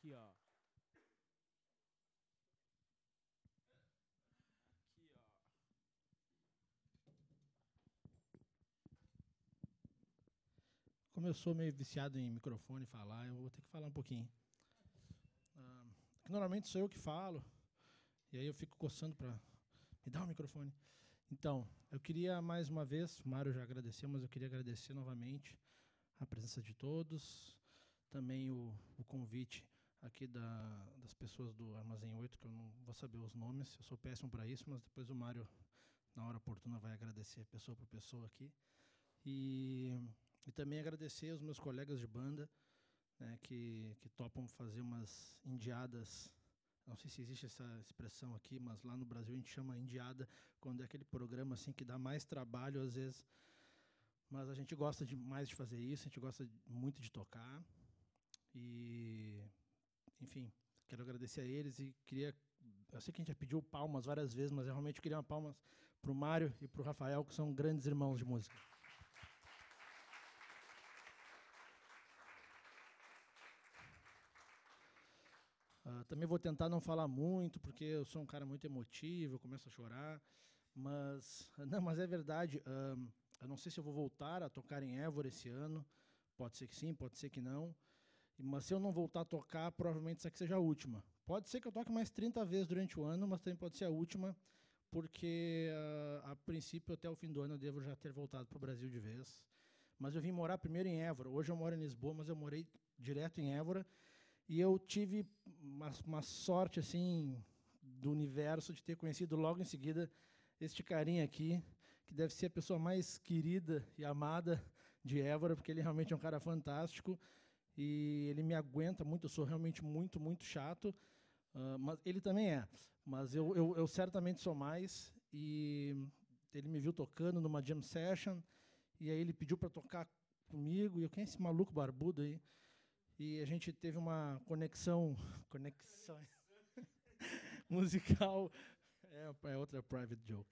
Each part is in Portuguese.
Aqui, ó. Como eu sou meio viciado em microfone falar, eu vou ter que falar um pouquinho. Normalmente sou eu que falo, e aí eu fico coçando para me dar o microfone. Então, eu queria mais uma vez, o Mário já agradeceu, mas eu queria agradecer novamente a presença de todos, também o convite aqui das pessoas do Armazém 8, que eu não vou saber os nomes, eu sou péssimo para isso, mas depois o Mário, na hora oportuna, vai agradecer pessoa por pessoa aqui. E também agradecer aos meus colegas de banda, né, que topam fazer umas indiadas. Não sei se existe essa expressão aqui, mas lá no Brasil a gente chama indiada quando é aquele programa assim que dá mais trabalho às vezes. Mas a gente gosta demais de fazer isso, a gente gosta muito de tocar. E, enfim, quero agradecer a eles e queria... Eu sei que a gente já pediu palmas várias vezes, mas eu realmente queria uma palmas para o Mário e para o Rafael, que são grandes irmãos de música. Também vou tentar não falar muito, porque eu sou um cara muito emotivo, eu começo a chorar. Mas é verdade. Eu não sei se eu vou voltar a tocar em Évora esse ano. Pode ser que sim, pode ser que não. Mas se eu não voltar a tocar, provavelmente essa aqui seja a última. Pode ser que eu toque mais 30 vezes durante o ano, mas também pode ser a última, porque a princípio, até o fim do ano, eu devo já ter voltado para o Brasil de vez. Mas eu vim morar primeiro em Évora. Hoje eu moro em Lisboa, mas eu morei direto em Évora. E eu tive uma sorte assim do universo de ter conhecido logo em seguida este carinha aqui, que deve ser a pessoa mais querida e amada de Évora, porque ele realmente é um cara fantástico e ele me aguenta muito. Eu sou realmente muito, muito chato, mas ele também é. Mas eu certamente sou mais. E ele me viu tocando numa jam session, e aí ele pediu para tocar comigo, e eu, quem é esse maluco barbudo aí? E a gente teve uma conexão musical, é outra private joke.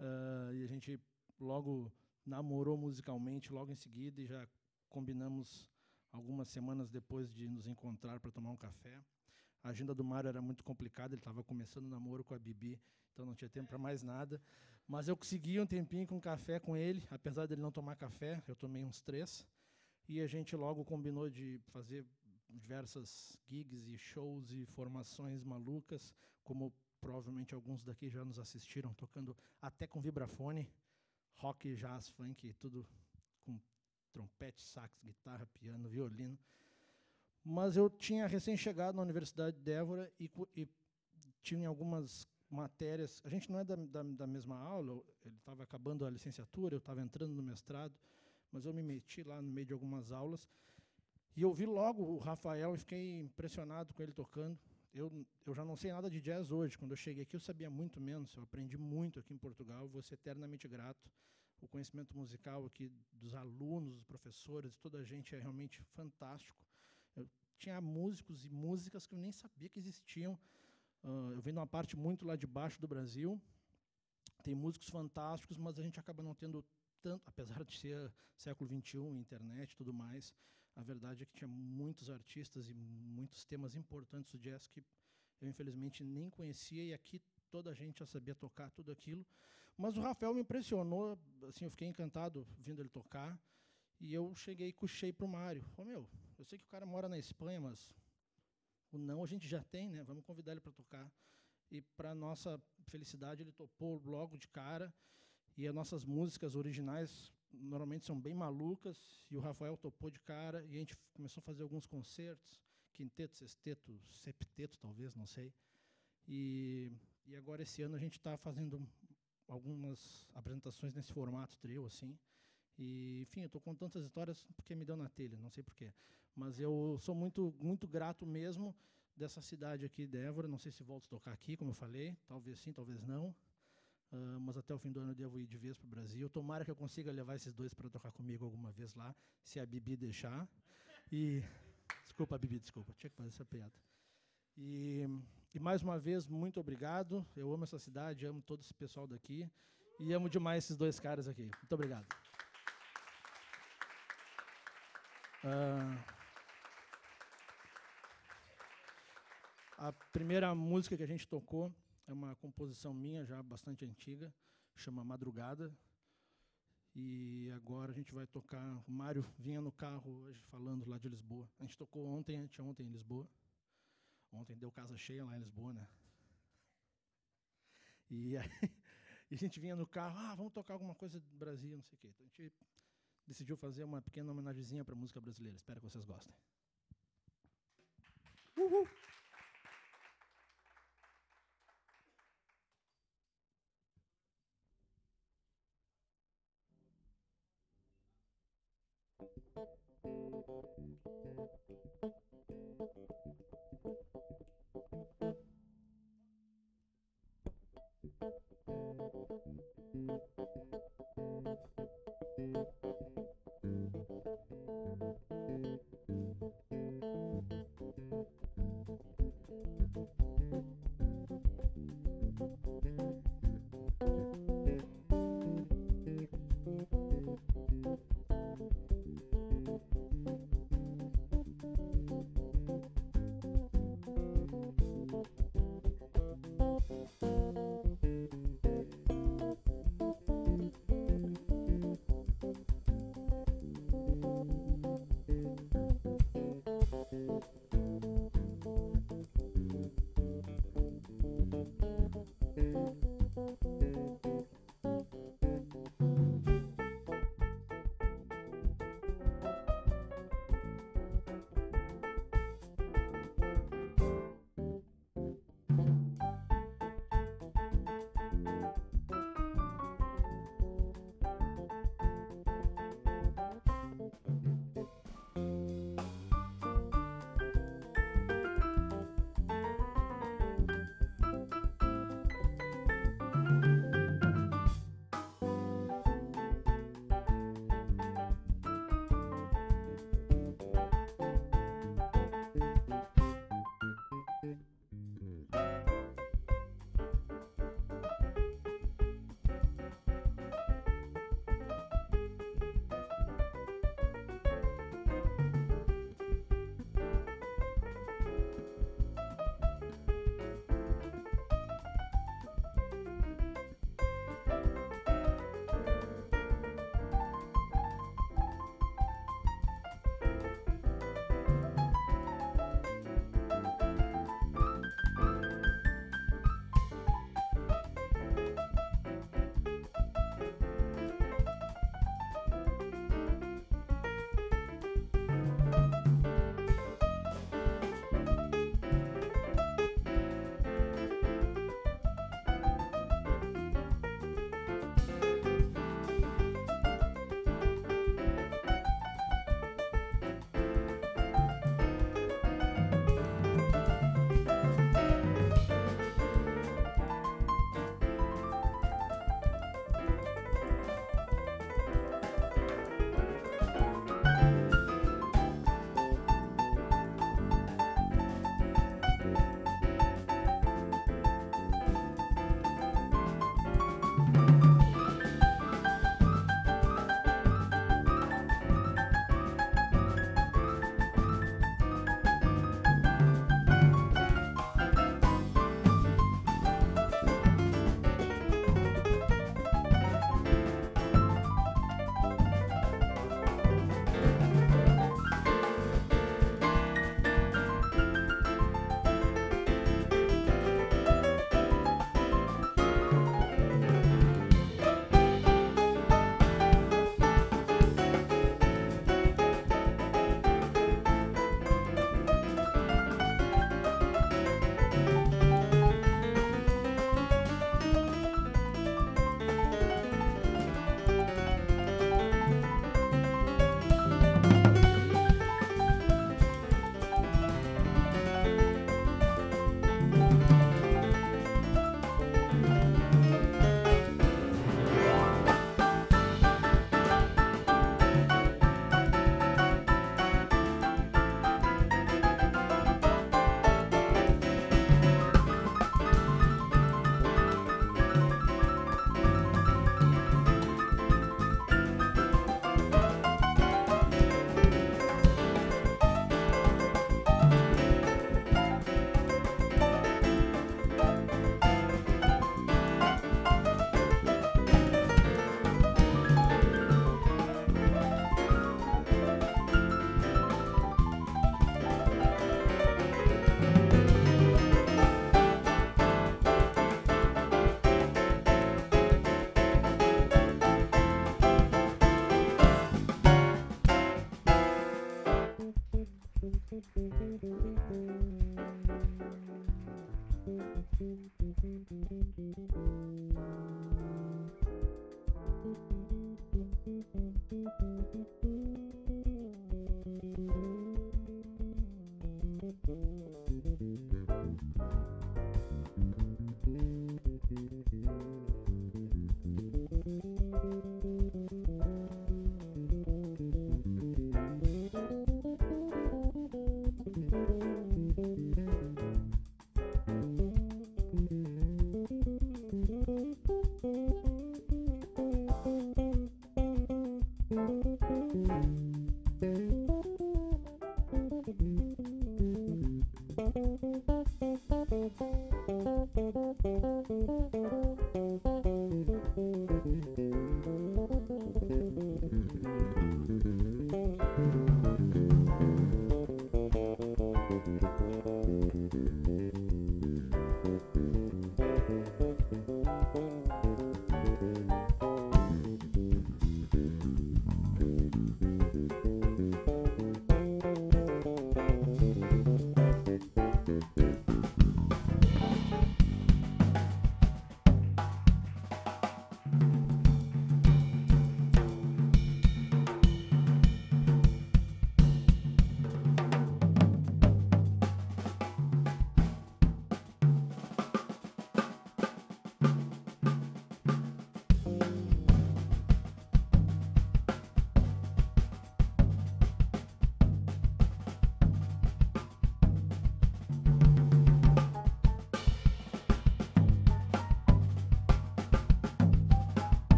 E a gente logo namorou musicalmente, logo em seguida, e já combinamos algumas semanas depois de nos encontrar para tomar um café. A agenda do Mário era muito complicada, ele estava começando o namoro com a Bibi, então não tinha tempo para mais nada. Mas eu consegui um tempinho com café com ele, apesar dele não tomar café, eu tomei uns 3. E a gente logo combinou de fazer diversas gigs e shows e formações malucas, como provavelmente alguns daqui já nos assistiram, tocando até com vibrafone, rock, jazz, funk, tudo com trompete, sax, guitarra, piano, violino. Mas eu tinha recém-chegado na Universidade de Évora e tinha algumas matérias. A gente não é da mesma aula, ele estava acabando a licenciatura, eu estava entrando no mestrado, mas eu me meti lá no meio de algumas aulas e eu vi logo o Rafael e fiquei impressionado com ele tocando. Eu já não sei nada de jazz hoje. Quando eu cheguei aqui, eu sabia muito menos. Eu aprendi muito aqui em Portugal. Vou ser eternamente grato. O conhecimento musical aqui dos alunos, dos professores, de toda a gente é realmente fantástico. Eu tinha músicos e músicas que eu nem sabia que existiam. Eu venho de uma parte muito lá de baixo do Brasil. Tem músicos fantásticos, mas a gente acaba não tendo tanto, apesar de ser século XXI, internet e tudo mais. A verdade é que tinha muitos artistas e muitos temas importantes do jazz que eu, infelizmente, nem conhecia, e aqui toda a gente já sabia tocar tudo aquilo. Mas o Rafael me impressionou, assim, eu fiquei encantado vendo ele tocar, e eu cheguei e puxei para o Mário. Meu, eu sei que o cara mora na Espanha, mas o não a gente já tem, né? Vamos convidar ele para tocar. E, para nossa felicidade, ele topou logo de cara, e as nossas músicas originais normalmente são bem malucas, e o Rafael topou de cara, e a gente começou a fazer alguns concertos, quinteto, sexteto, septeto, talvez, não sei. E agora, esse ano, a gente está fazendo algumas apresentações nesse formato trio, assim. E, enfim, eu estou contando essas histórias porque me deu na telha, não sei porquê. Mas eu sou muito, muito grato mesmo dessa cidade aqui de Évora. Não sei se volto a tocar aqui, como eu falei. Talvez sim, talvez não. Mas até o fim do ano eu devo ir de vez para o Brasil. Tomara que eu consiga levar esses dois para tocar comigo alguma vez lá, se a Bibi deixar. E desculpa, Bibi, desculpa, tinha que fazer essa piada. E mais uma vez, muito obrigado. Eu amo essa cidade, amo todo esse pessoal daqui e amo demais esses dois caras aqui. Muito obrigado. A primeira música que a gente tocou é uma composição minha, já bastante antiga, chama Madrugada. E agora a gente vai tocar. O Mário vinha no carro hoje falando lá de Lisboa. A gente tocou anteontem em Lisboa. Ontem deu casa cheia lá em Lisboa, né? E aí, e a gente vinha no carro, vamos tocar alguma coisa do Brasil, não sei o quê. Então a gente decidiu fazer uma pequena homenagemzinha para a música brasileira. Espero que vocês gostem. Uhul!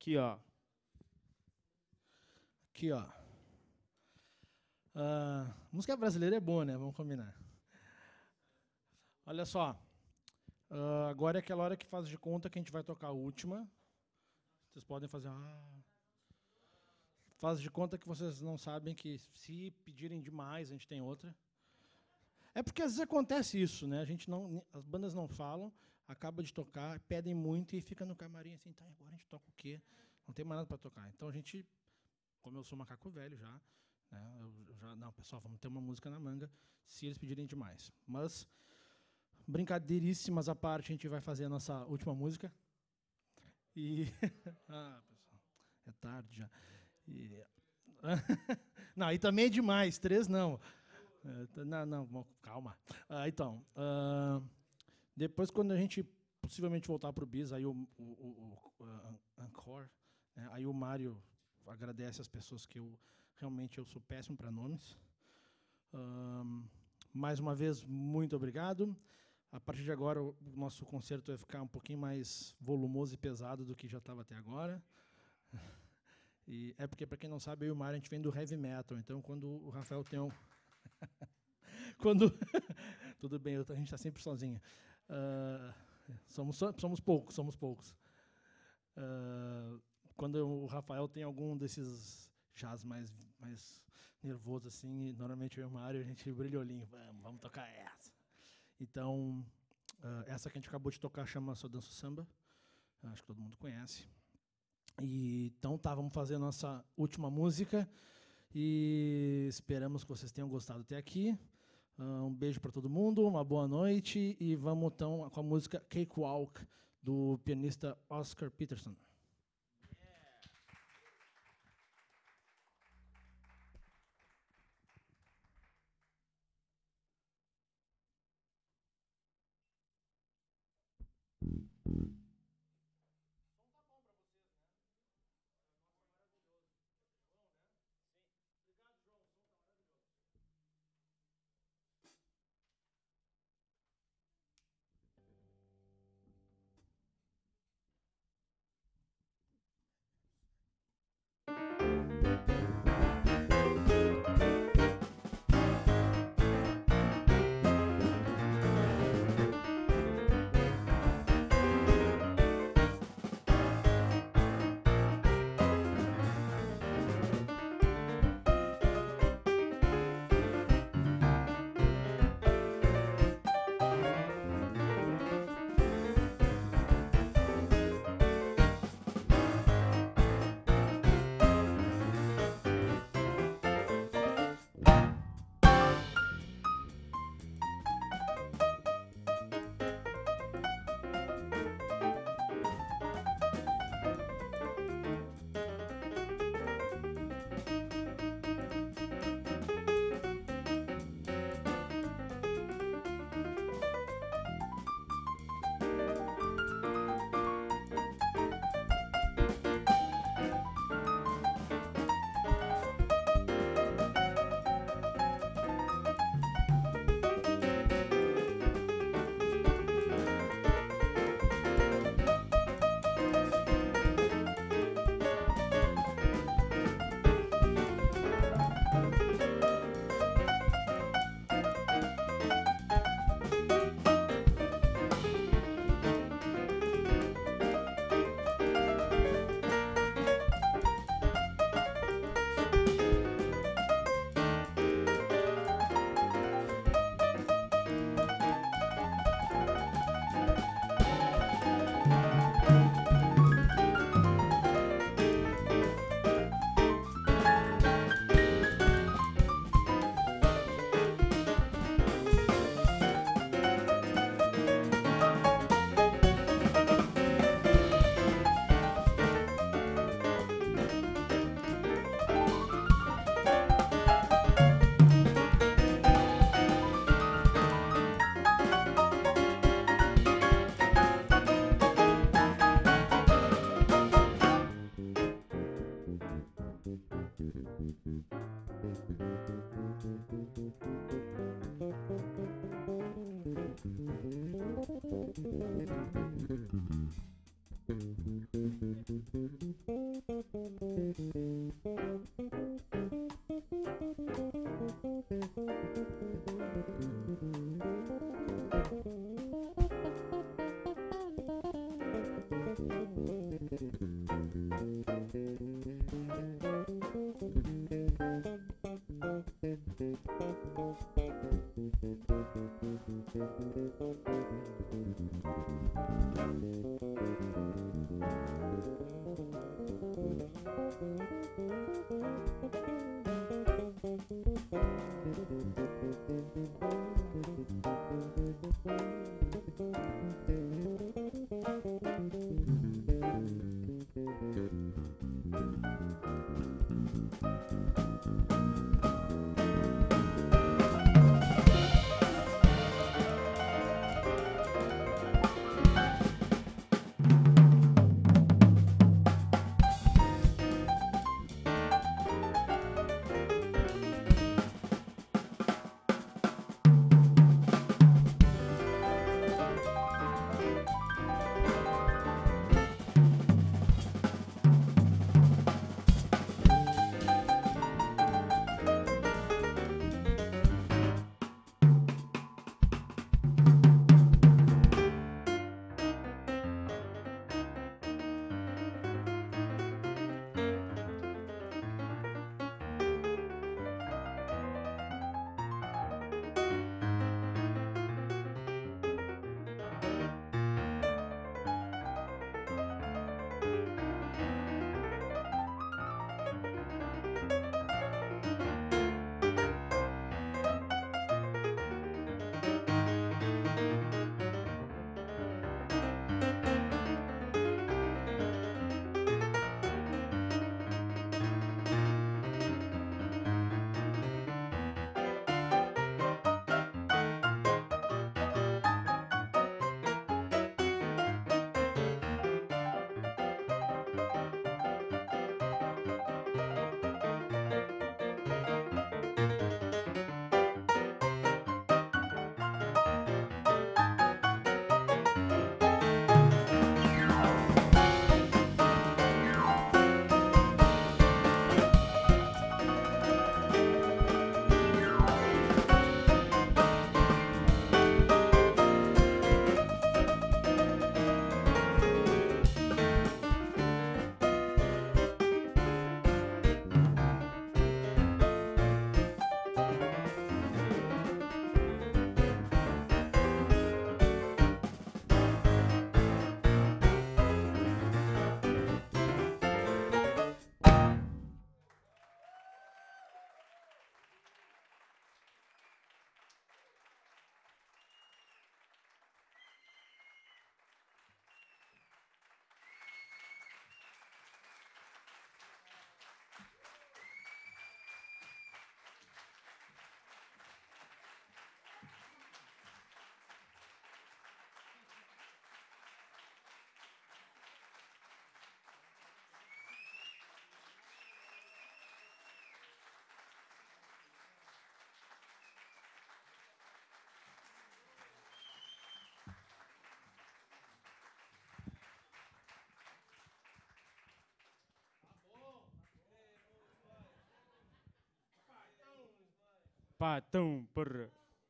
Aqui, ó. Aqui, ó. Música brasileira é boa, né? Vamos combinar. Olha só. Agora é aquela hora que faz de conta que a gente vai tocar a última. Vocês podem fazer... Faz de conta que vocês não sabem que se pedirem demais, a gente tem outra. É porque às vezes acontece isso, né? As bandas não falam, acaba de tocar, pedem muito e fica no camarim assim, tá, agora a gente toca o quê? Não tem mais nada para tocar. Então a gente, como eu sou macaco velho já, né? Não, pessoal, vamos ter uma música na manga se eles pedirem demais. Mas, brincadeiríssimas à parte, a gente vai fazer a nossa última música. E... pessoal, é tarde já. Não, aí também é demais, 3 não. Não, calma. Então, depois quando a gente possivelmente voltar para o Bis, aí o Encore, né, aí o Mário agradece as pessoas que realmente eu sou péssimo para nomes. Mais uma vez, muito obrigado. A partir de agora, o nosso concerto vai ficar um pouquinho mais volumoso e pesado do que já estava até agora. E é porque, para quem não sabe, eu e o Mário, a gente vem do heavy metal. Então, quando o Rafael tem Tudo bem, a gente está sempre sozinho. Somos poucos. Quando o Rafael tem algum desses jazz mais nervoso, assim, normalmente eu e o Mário, a gente brilha o olhinho. Vamos tocar essa. Então, essa que a gente acabou de tocar chama Só Danço Samba. Acho que todo mundo conhece. Então, vamos fazer a nossa última música. E esperamos que vocês tenham gostado até aqui. Um beijo para todo mundo, uma boa noite. E vamos, então, com a música Cakewalk, do pianista Oscar Peterson. sapatão, porra.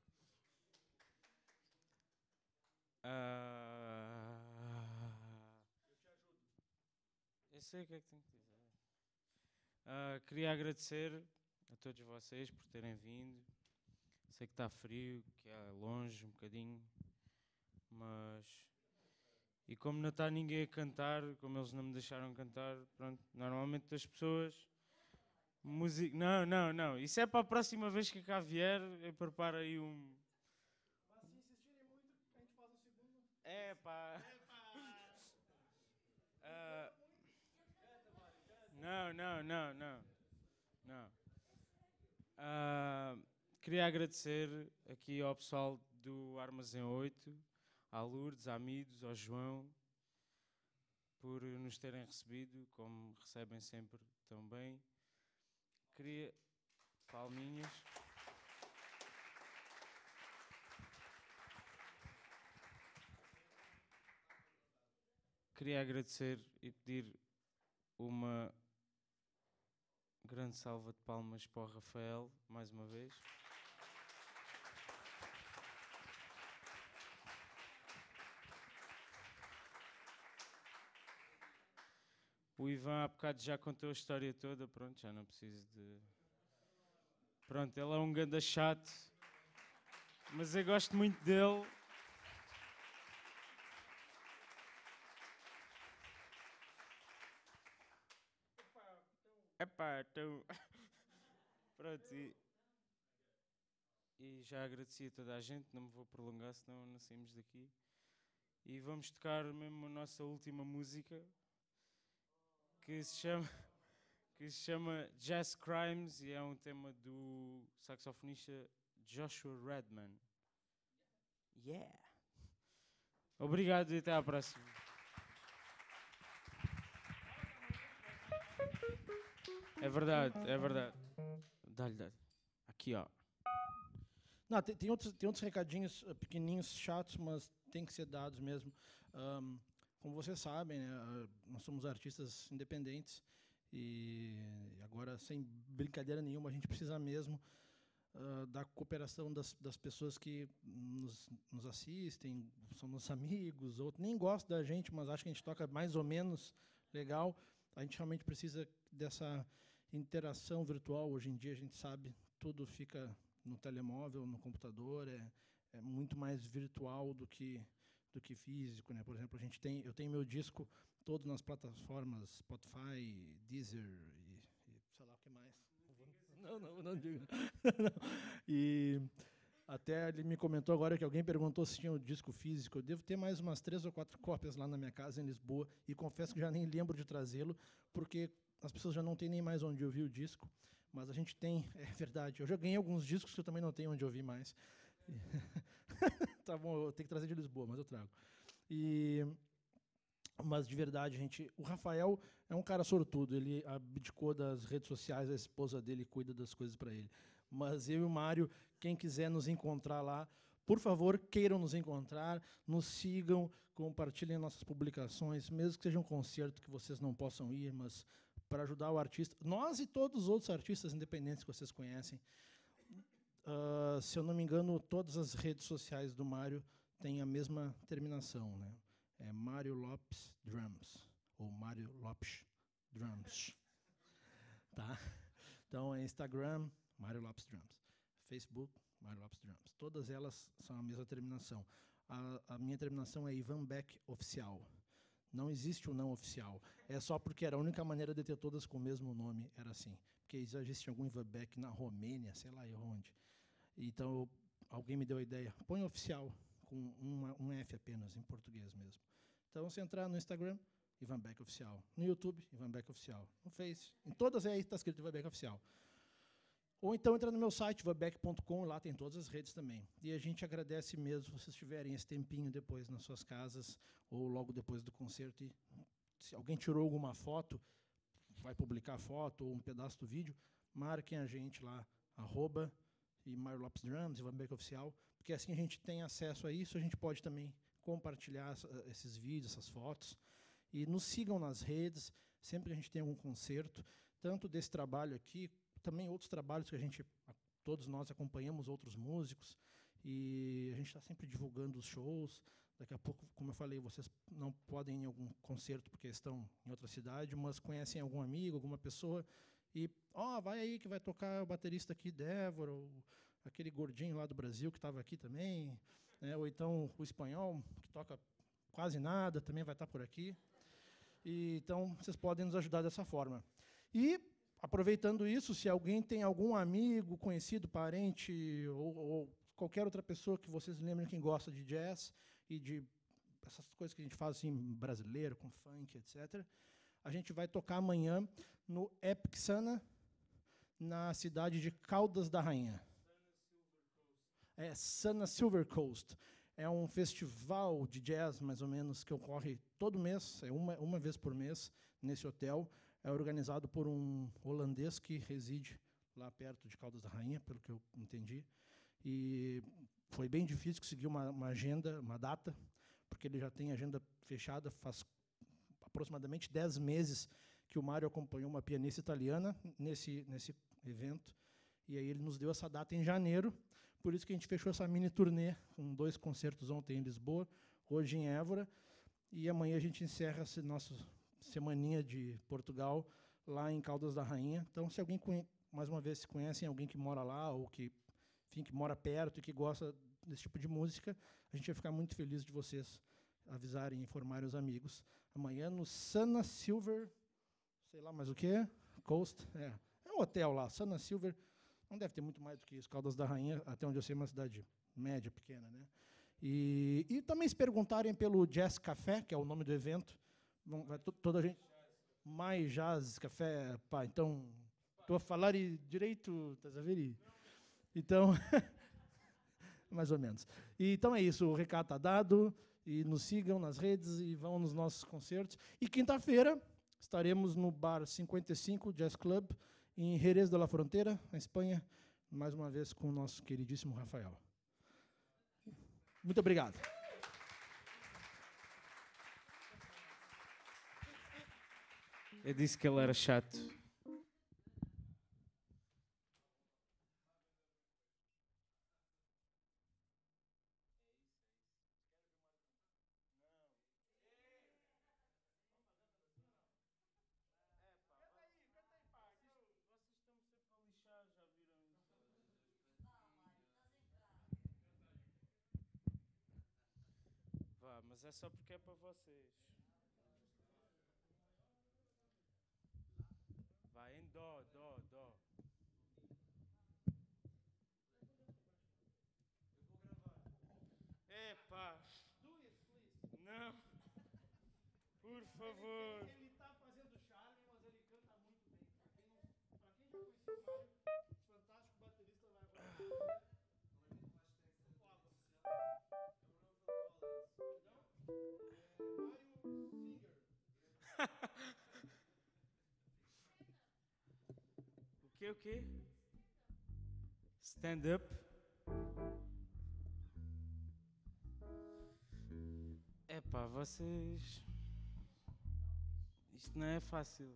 Eu sei o que é que tenho que dizer. Queria agradecer a todos vocês por terem vindo. Sei que está frio, que é longe um bocadinho, mas... E como não está ninguém a cantar, como eles não me deixaram cantar, pronto, normalmente as pessoas... Música... Não. Isso é para a próxima vez que cá vier, eu preparo aí um... Mas se insistirem muito, a gente faz um segundo. É pá... Não. Queria agradecer aqui ao pessoal do Armazém 8, à Lourdes, à Midos, ao João, por nos terem recebido, como recebem sempre tão bem. Queria... Palminhas. Queria agradecer e pedir uma grande salva de palmas para o Rafael, mais uma vez. O Ivan há bocado já contou a história toda, pronto, já não preciso de... Pronto, ele é um ganda chato, mas eu gosto muito dele. Então... Pronto, e já agradeci a toda a gente, não me vou prolongar, senão não saímos daqui. E vamos tocar mesmo a nossa última música, que se chama Jazz Crimes, e é um tema do saxofonista Joshua Redman. Yeah! Obrigado e até à próxima. É verdade. Dá-lhe. Aqui, ó. Não, tem outros recadinhos pequenininhos, chatos, mas tem que ser dados mesmo. Como vocês sabem, né, nós somos artistas independentes e agora, sem brincadeira nenhuma, a gente precisa mesmo da cooperação das pessoas que nos assistem, são nossos amigos, outros nem gostam da gente, mas acham que a gente toca mais ou menos legal. A gente realmente precisa dessa interação virtual. Hoje em dia, a gente sabe, tudo fica no telemóvel, no computador, é muito mais virtual do que físico, né? Por exemplo, eu tenho meu disco todo nas plataformas Spotify, Deezer e sei lá o que mais. Não digo. E até ele me comentou agora que alguém perguntou se tinha o disco físico. Eu devo ter mais umas 3 ou 4 cópias lá na minha casa em Lisboa e confesso que já nem lembro de trazê-lo, porque as pessoas já não têm nem mais onde ouvir o disco. Mas a gente tem, é verdade. Eu já ganhei alguns discos que eu também não tenho onde ouvir mais. Tá bom, eu tenho que trazer de Lisboa, mas eu trago. Mas de verdade, o Rafael é um cara sortudo. Ele abdicou das redes sociais, a esposa dele cuida das coisas para ele. Mas eu e o Mário, quem quiser nos encontrar lá, por favor, queiram nos encontrar, nos sigam, compartilhem nossas publicações, mesmo que seja um concerto que vocês não possam ir, mas para ajudar o artista, nós e todos os outros artistas independentes que vocês conhecem. Se eu não me engano, todas as redes sociais do Mário têm a mesma terminação, né? É Mário Lopes Drums, ou Mário Lopes Drums. Tá? Então, é Instagram, Mário Lopes Drums. Facebook, Mário Lopes Drums. Todas elas são a mesma terminação. A minha terminação é Ivan Beck Oficial. Não existe o não oficial. É só porque era a única maneira de ter todas com o mesmo nome, era assim. Porque já existe algum Ivan Beck na Romênia, sei lá onde. Então, alguém me deu a ideia. Põe oficial, com um F apenas, em português mesmo. Então, se entrar no Instagram, Ivan Beck Oficial. No YouTube, Ivan Beck Oficial. No Face, em todas aí está escrito Ivan Beck Oficial. Ou então entra no meu site, ivanbeck.com, lá tem todas as redes também. E a gente agradece mesmo se vocês tiverem esse tempinho depois nas suas casas, ou logo depois do concerto. E se alguém tirou alguma foto, vai publicar a foto ou um pedaço do vídeo, marquem a gente lá, e Mário Lopes Drums, Ivan Beck Oficial, porque assim a gente tem acesso a isso, a gente pode também compartilhar esses vídeos, essas fotos, e nos sigam nas redes, sempre que a gente tem algum concerto, tanto desse trabalho aqui, também outros trabalhos que a gente todos nós acompanhamos outros músicos e a gente está sempre divulgando os shows. Daqui a pouco, como eu falei, vocês não podem ir em algum concerto porque estão em outra cidade, mas conhecem algum amigo, alguma pessoa, e vai aí que vai tocar o baterista aqui, Débora, ou aquele gordinho lá do Brasil que estava aqui também, né, ou então o espanhol, que toca quase nada, também vai estar por aqui. E, então, vocês podem nos ajudar dessa forma. E, aproveitando isso, se alguém tem algum amigo, conhecido, parente, ou qualquer outra pessoa que vocês lembrem que gosta de jazz e de essas coisas que a gente faz assim, brasileiro, com funk, etc., a gente vai tocar amanhã no Epic Sana, na cidade de Caldas da Rainha. Sana Silver Coast. É um festival de jazz, mais ou menos, que ocorre todo mês, uma vez por mês, nesse hotel. É organizado por um holandês que reside lá perto de Caldas da Rainha, pelo que eu entendi. E foi bem difícil conseguir uma agenda, uma data, porque ele já tem agenda fechada faz aproximadamente 10 meses que o Mário acompanhou uma pianista italiana nesse evento. E aí ele nos deu essa data em janeiro, por isso que a gente fechou essa mini turnê, com 2 concertos ontem em Lisboa, hoje em Évora, e amanhã a gente encerra essa nossa semaninha de Portugal, lá em Caldas da Rainha. Então, se alguém, mais uma vez, se conhecem alguém que mora lá, ou que, enfim, que mora perto e que gosta desse tipo de música, a gente vai ficar muito feliz de vocês avisarem e informarem os amigos. Amanhã no Sana Silver, sei lá mais o que, Coast, é um hotel lá, Sana Silver. Não deve ter muito mais do que isso. Caldas da Rainha, até onde eu sei, é uma cidade média, pequena, né? E também se perguntarem pelo Jazz Café, que é o nome do evento, vai toda a gente... Mais Jazz Café, pá, então... Estou a falar direito, estás a ver? Então... mais ou menos. Então é isso, o recado está dado, e nos sigam nas redes e vão nos nossos concertos. E quinta-feira estaremos no Bar 55 Jazz Club, em Jerez de la Frontera, na Espanha, mais uma vez com o nosso queridíssimo Rafael. Muito obrigado. Eu disse que ele era chato. Vá, mas é só porque é para vocês. Vai em dó, dó, dó. Eu vou gravar. Epá. Do it, please. Não. Por favor. Ele está fazendo charme, mas ele canta muito bem. Para quem já conheceu o Mário, fantástico baterista, vai agora. O quê? Stand up. Epá, vocês... Isto não é fácil.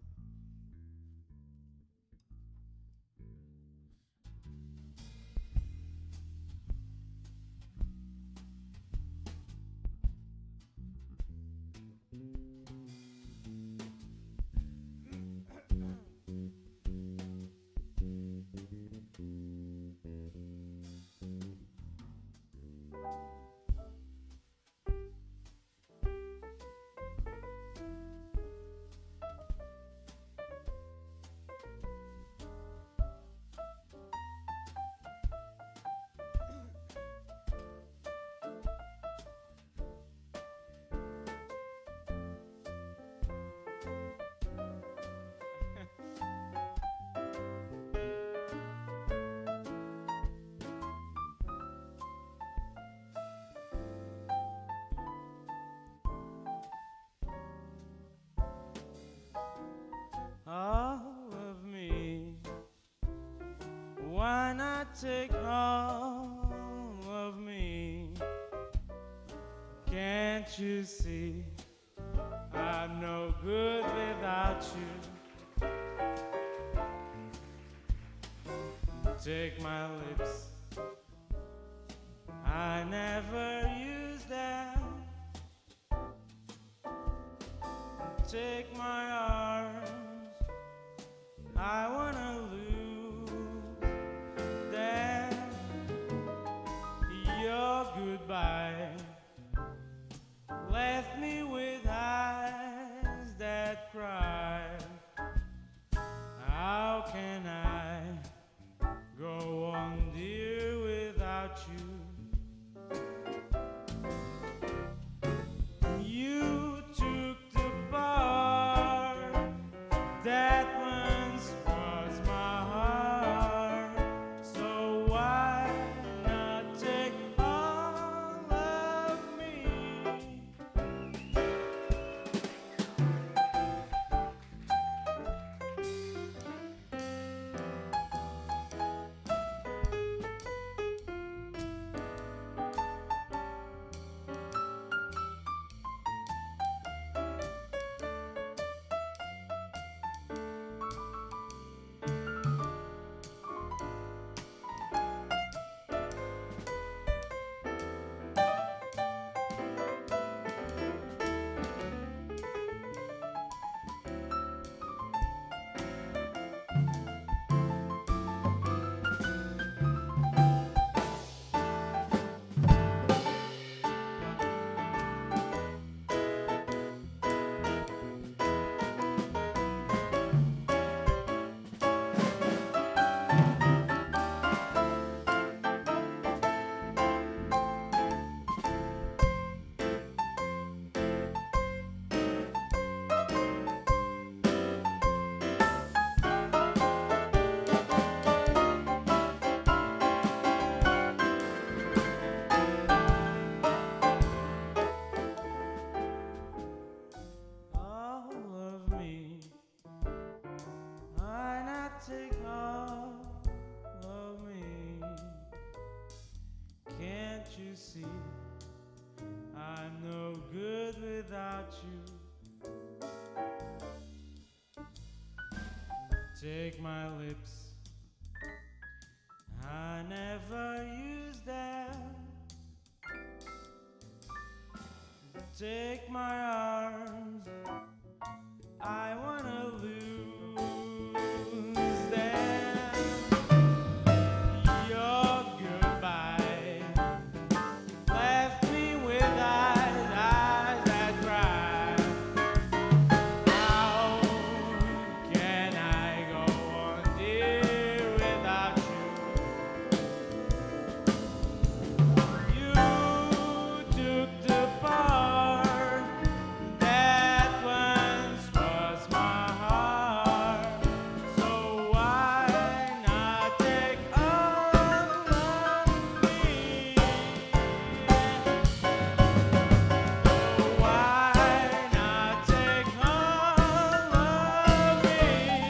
All of me, why not take all of me? Can't you see I'm no good without you? Take my lips, I never use them. Take my arms, I wanna lose them. Your goodbye left me with eyes that cry. How can I go on, dear, without you? You took the part that once was my heart, so why not take all of me? All of me, why not take all of me? Can't you see I'm no good without you? Take my lips, I never use them. Take my arms, I wanna lose them. Your goodbye left me with eyes that cry. How can I go on, dear, without you? You took the part that once was my heart, so why not take all of me? Why not take all of me?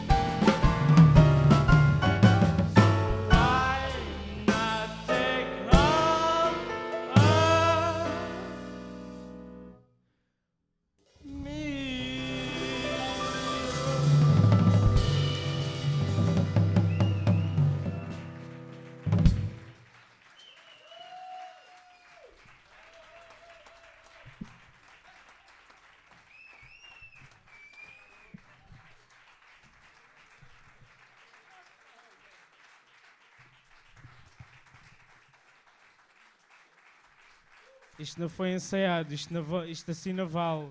Why not take all of me? Isto não foi ensaiado, isto assim não vale.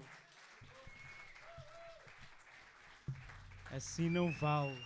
Assim não vale.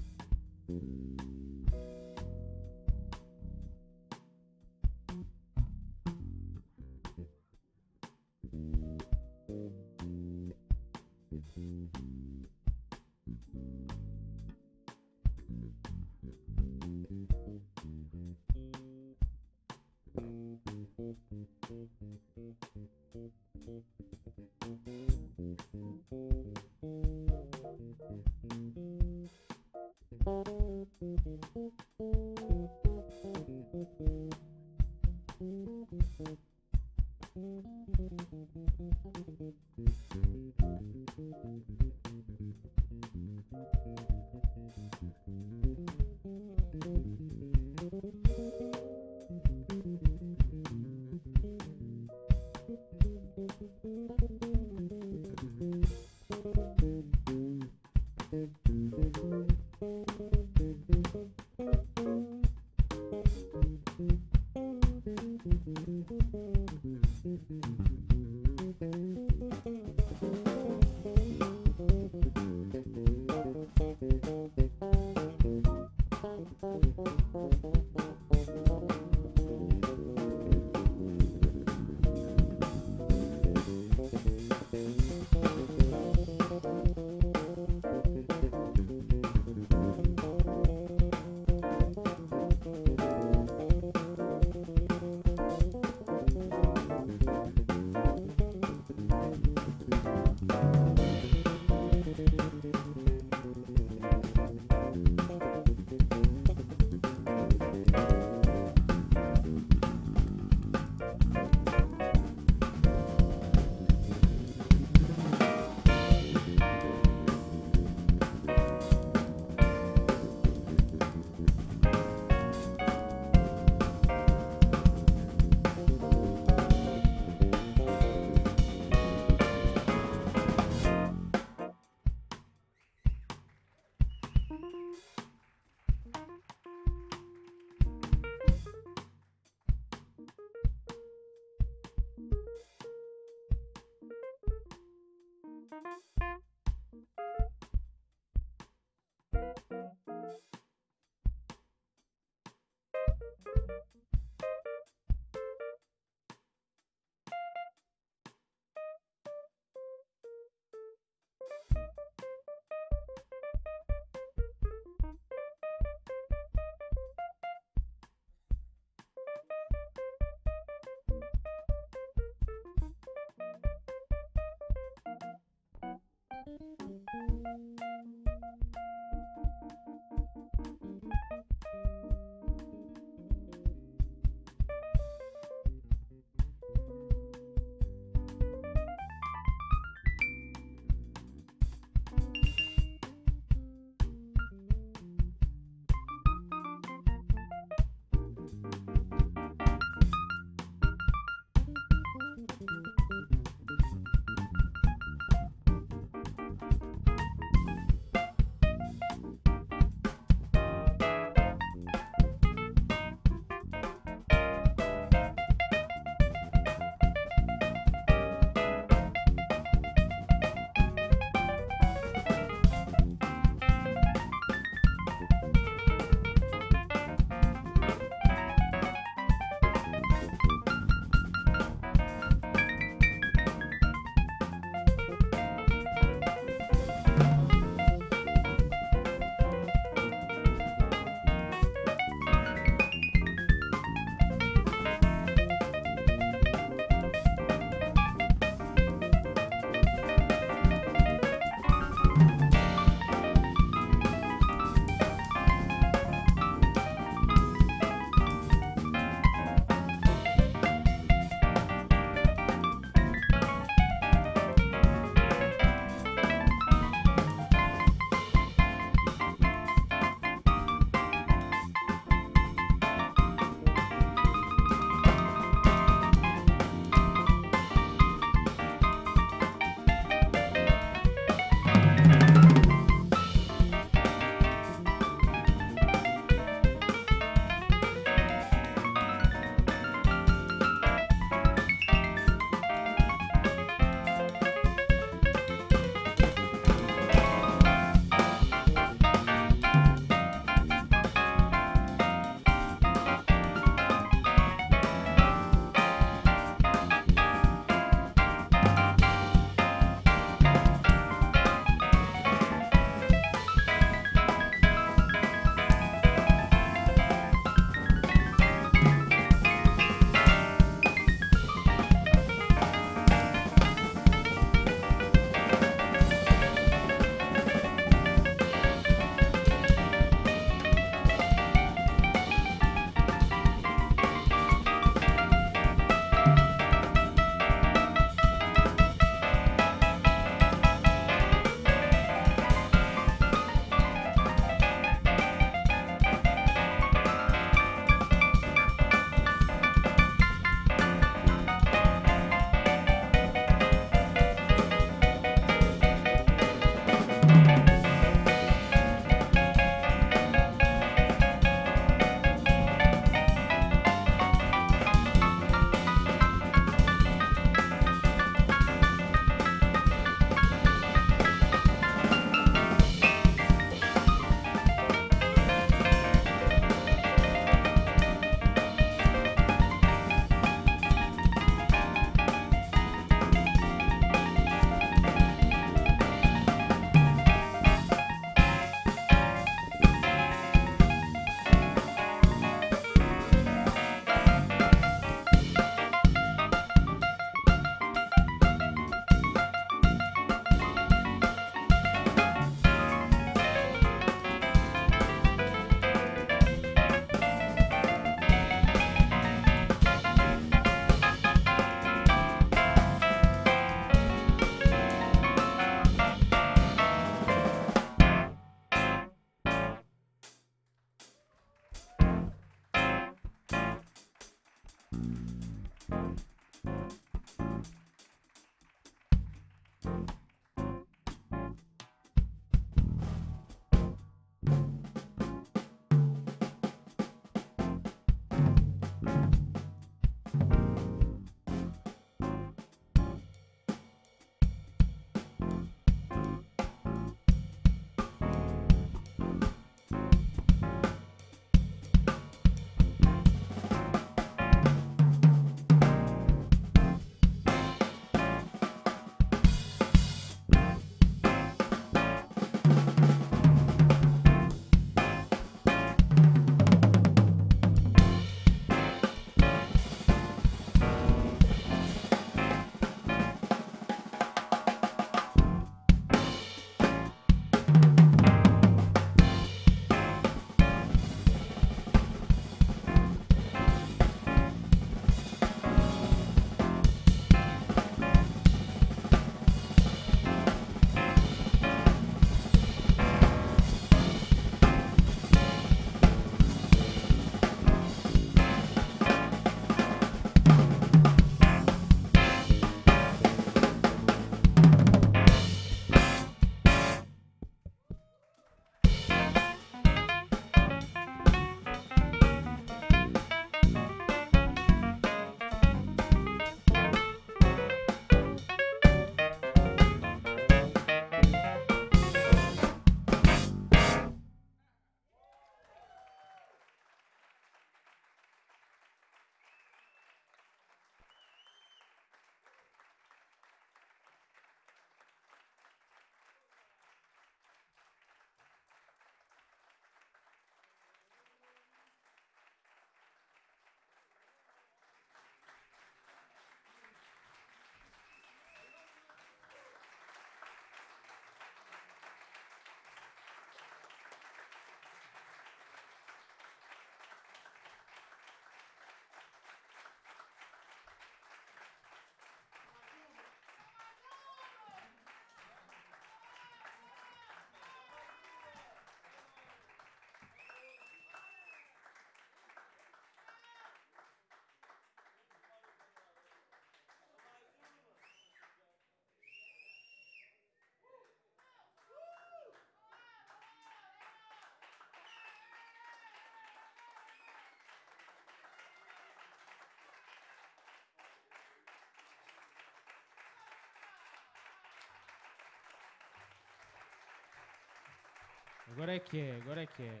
Agora é que é, agora é que é.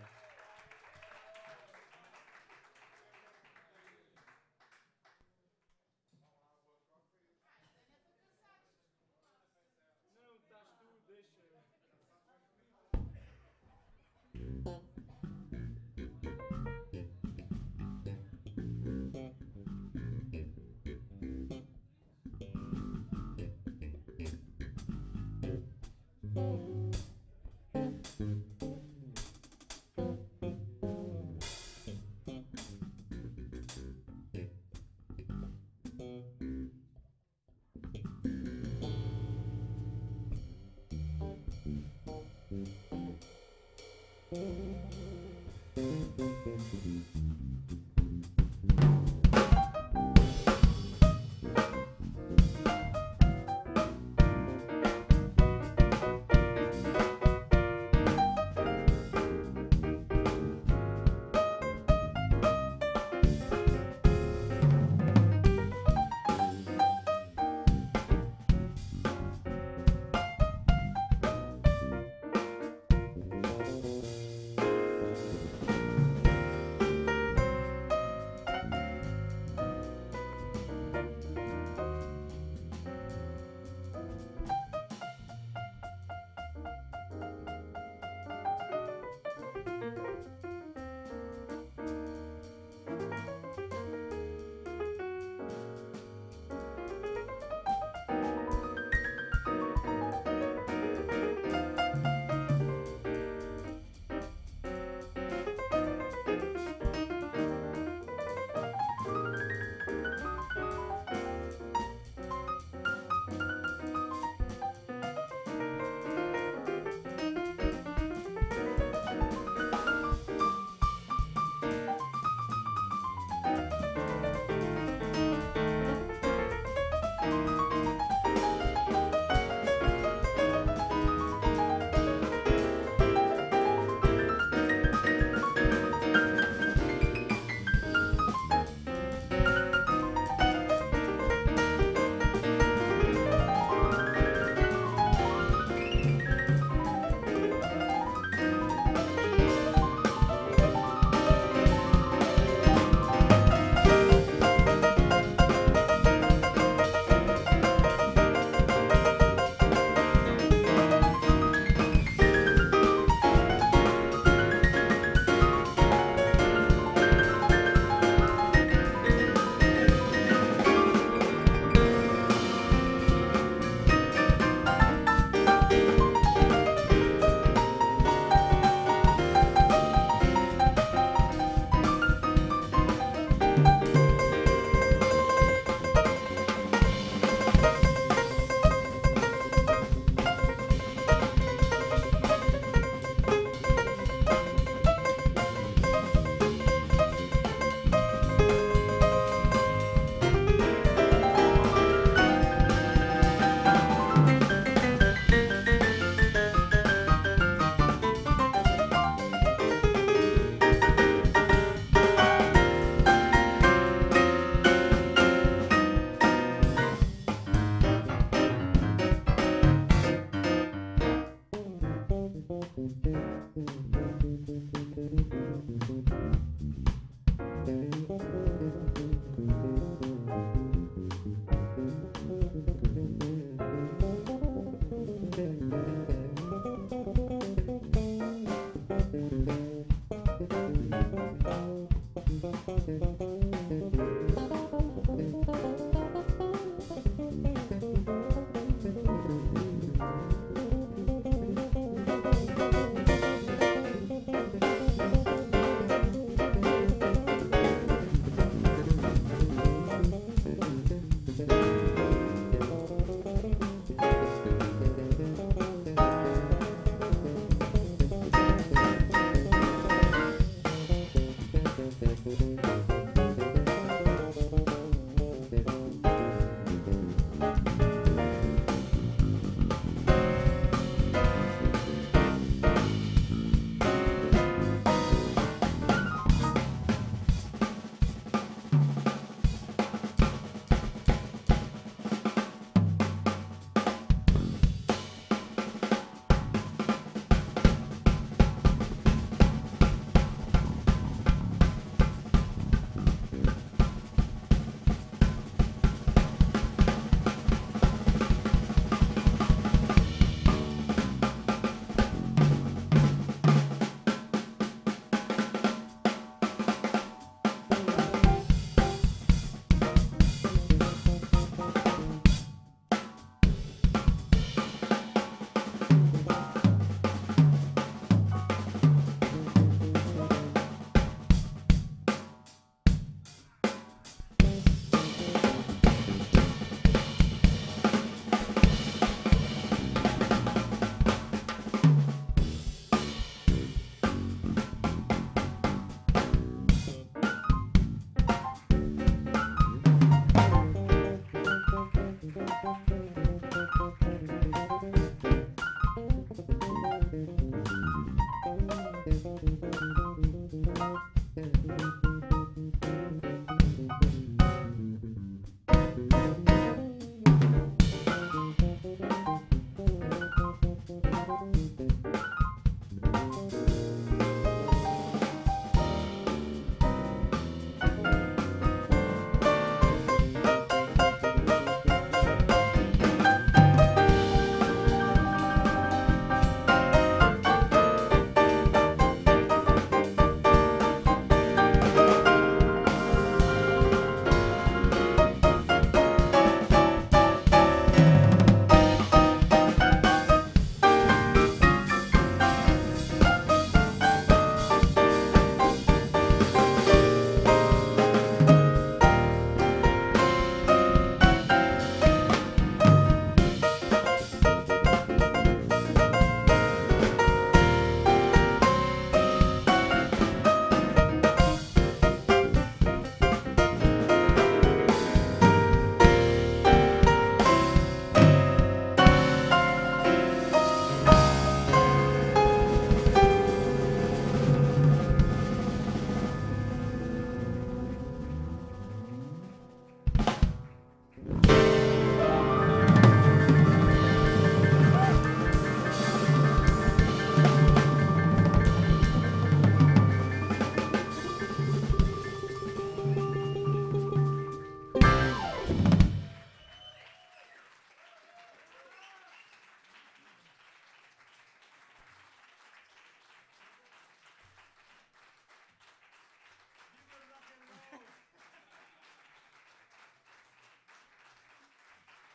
Não, estás tu, deixa.